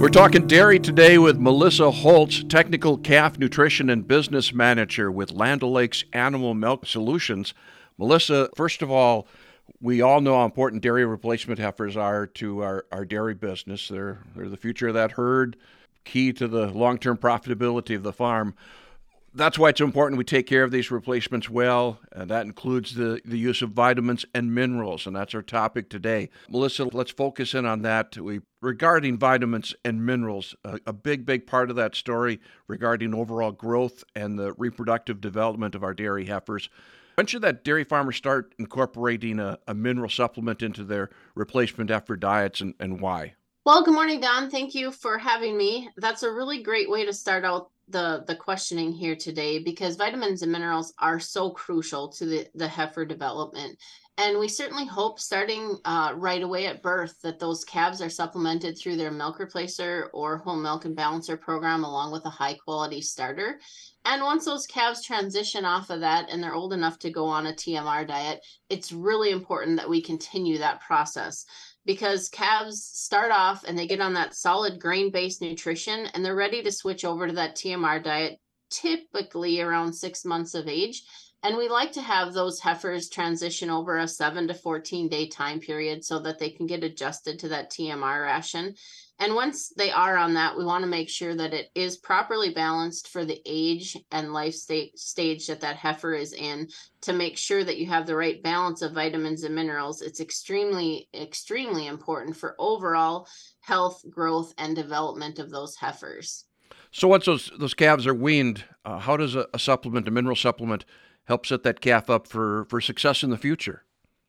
We're talking dairy today with Melissa Holtz, Technical Calf Nutrition and Business Manager with Land O'Lakes Animal Milk Solutions. Melissa, first of all, we all know how important dairy replacement heifers are to our dairy business. They're the future of that herd, key to the long-term profitability of the farm. That's why it's important we take care of these replacements well, and that includes the use of vitamins and minerals, and that's our topic today. Melissa, let's focus in on that. Regarding vitamins and minerals, a big part of that story regarding overall growth and the reproductive development of our dairy heifers. When should that dairy farmer start incorporating a mineral supplement into their replacement heifer diets, and why? Well, good morning, Don. Thank you for having me. That's a really great way to start out the questioning here today, because vitamins and minerals are so crucial to the heifer development. And we certainly hope starting right away at birth that those calves are supplemented through their milk replacer or whole milk and balancer program along with a high quality starter. And once those calves transition off of that and they're old enough to go on a TMR diet, it's really important that we continue that process, because calves start off and they get on that solid grain-based nutrition and they're ready to switch over to that TMR diet typically around 6 months of age. And we like to have those heifers transition over a 7 to 14 day time period so that they can get adjusted to that TMR ration. And once they are on that, we want to make sure that it is properly balanced for the age and life stage that heifer is in, to make sure that you have the right balance of vitamins and minerals. It's extremely important for overall health, growth, and development of those heifers. So once those calves are weaned, how does a mineral supplement, help set that calf up for success in the future?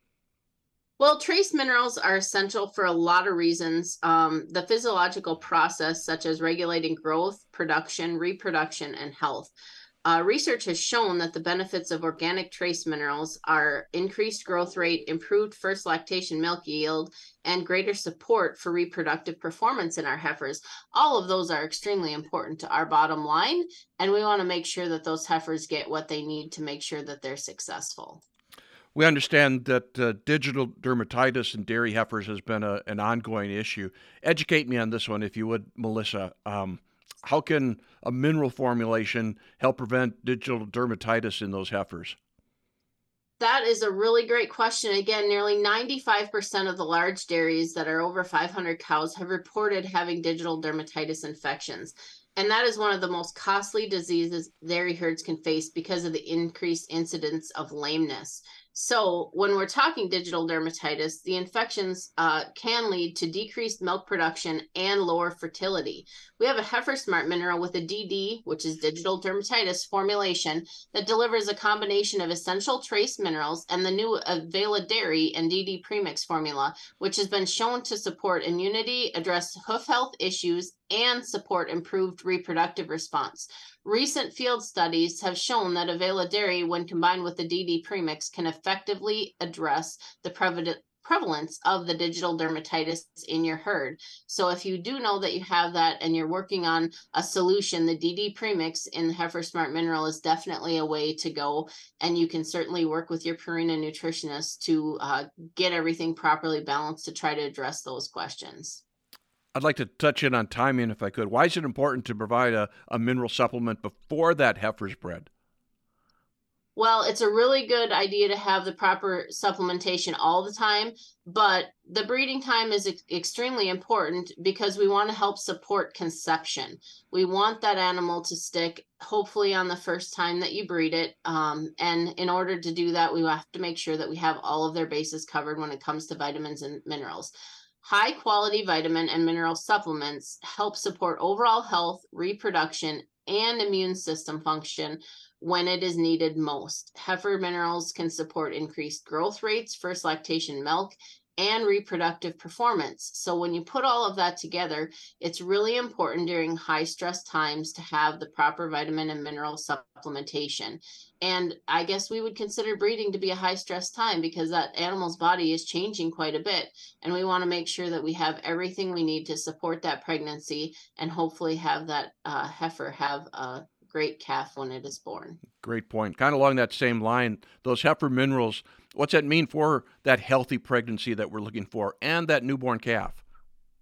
Well, trace minerals are essential for a lot of reasons. The physiological process, such as regulating growth, production, reproduction, and health. Research has shown that the benefits of organic trace minerals are increased growth rate, improved first lactation milk yield, and greater support for reproductive performance in our heifers. All of those are extremely important to our bottom line, and we want to make sure that those heifers get what they need to make sure that they're successful. We understand that digital dermatitis in dairy heifers has been an ongoing issue. Educate me on this one, if you would, Melissa. How can a mineral formulation help prevent digital dermatitis in those heifers? That is a really great question. Again, nearly 95% of the large dairies that are over 500 cows have reported having digital dermatitis infections. And that is one of the most costly diseases dairy herds can face because of the increased incidence of lameness. So when we're talking digital dermatitis, the infections can lead to decreased milk production and lower fertility. We have a Heifer Smart mineral with a DD, which is digital dermatitis formulation, that delivers a combination of essential trace minerals and the new Avela Dairy and DD premix formula, which has been shown to support immunity, address hoof health issues, and support improved reproductive response. Recent field studies have shown that Avela Dairy, when combined with the DD premix, can effectively address the prevalence of the digital dermatitis in your herd. So if you do know that you have that and you're working on a solution, the DD premix in the Heifer Smart mineral is definitely a way to go. And you can certainly work with your Purina nutritionist to get everything properly balanced to try to address those questions. I'd like to touch in on timing if I could. Why is it important to provide a mineral supplement before that heifer's bred? Well, it's a really good idea to have the proper supplementation all the time, but the breeding time is extremely important because we want to help support conception. We want that animal to stick, hopefully on the first time that you breed it. And in order to do that, we have to make sure that we have all of their bases covered when it comes to vitamins and minerals. High quality vitamin and mineral supplements help support overall health, reproduction, and immune system function when it is needed most. Heifer minerals can support increased growth rates, first lactation milk, and reproductive performance. So when you put all of that together, it's really important during high stress times to have the proper vitamin and mineral supplementation. And I guess we would consider breeding to be a high stress time because that animal's body is changing quite a bit. And we want to make sure that we have everything we need to support that pregnancy and hopefully have that heifer have a great calf when it is born. Great point. Kind of along that same line, those heifer minerals, what's that mean for that healthy pregnancy that we're looking for and that newborn calf?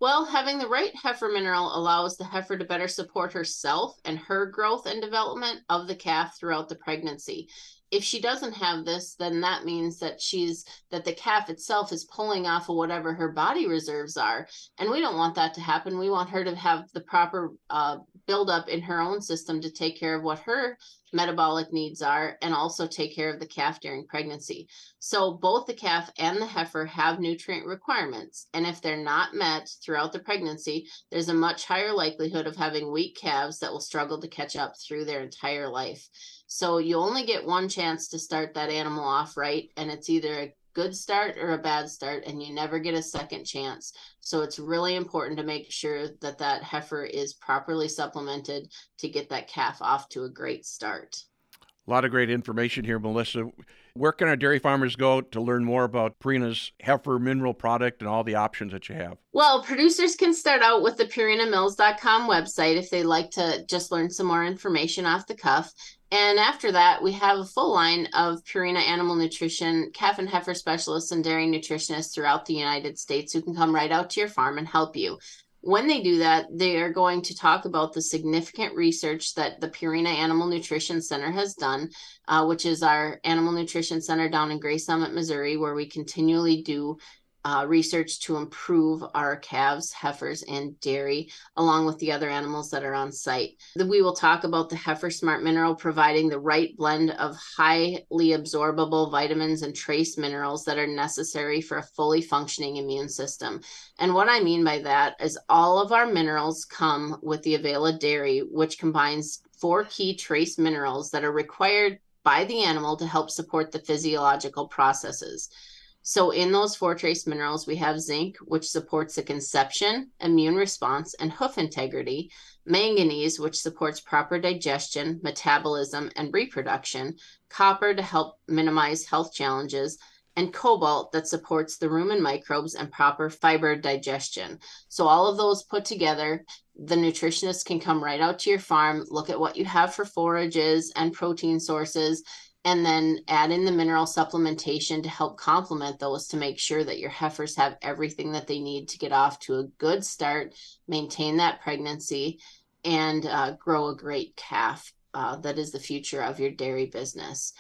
Well, having the right heifer mineral allows the heifer to better support herself and her growth and development of the calf throughout the pregnancy. If she doesn't have this, then that means that the calf itself is pulling off of whatever her body reserves are. And we don't want that to happen. We want her to have the proper buildup in her own system to take care of what her metabolic needs are and also take care of the calf during pregnancy. So both the calf and the heifer have nutrient requirements. And if they're not met throughout the pregnancy, there's a much higher likelihood of having weak calves that will struggle to catch up through their entire life. So you only get one chance to start that animal off right, and it's either a good start or a bad start, and you never get a second chance. So it's really important to make sure that that heifer is properly supplemented to get that calf off to a great start. A lot of great information here, Melissa. Where can our dairy farmers go to learn more about Purina's heifer mineral product and all the options that you have? Well, producers can start out with the PurinaMills.com website if they'd like to just learn some more information off the cuff. And after that, we have a full line of Purina Animal Nutrition, calf and heifer specialists and dairy nutritionists throughout the United States who can come right out to your farm and help you. When they do that, they are going to talk about the significant research that the Purina Animal Nutrition Center has done, which is our animal nutrition center down in Gray Summit, Missouri, where we continually do research to improve our calves, heifers, and dairy, along with the other animals that are on site. We will talk about the Heifer Smart Mineral providing the right blend of highly absorbable vitamins and trace minerals that are necessary for a fully functioning immune system. And what I mean by that is all of our minerals come with the Avela Dairy, which combines 4 key trace minerals that are required by the animal to help support the physiological processes. So in those 4 trace minerals, we have zinc, which supports the conception, immune response, and hoof integrity, manganese, which supports proper digestion, metabolism, and reproduction, copper to help minimize health challenges, and cobalt that supports the rumen microbes and proper fiber digestion. So all of those put together, the nutritionist can come right out to your farm, look at what you have for forages and protein sources, and then add in the mineral supplementation to help complement those to make sure that your heifers have everything that they need to get off to a good start, maintain that pregnancy, and grow a great calf. That is the future of your dairy business.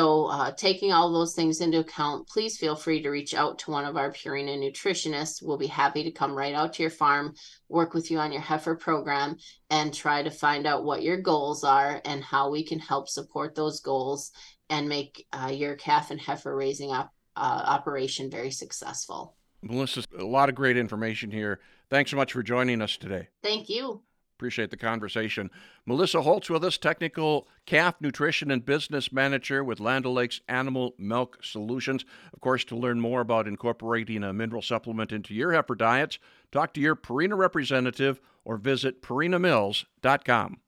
So taking all those things into account, please feel free to reach out to one of our Purina nutritionists. We'll be happy to come right out to your farm, work with you on your heifer program, and try to find out what your goals are and how we can help support those goals and make your calf and heifer raising operation very successful. Melissa, a lot of great information here. Thanks so much for joining us today. Thank you. Appreciate the conversation. Melissa Holtz with us, Technical Calf Nutrition and Business Manager with Land O'Lakes Animal Milk Solutions. Of course, to learn more about incorporating a mineral supplement into your heifer diets, talk to your Purina representative or visit PurinaMills.com.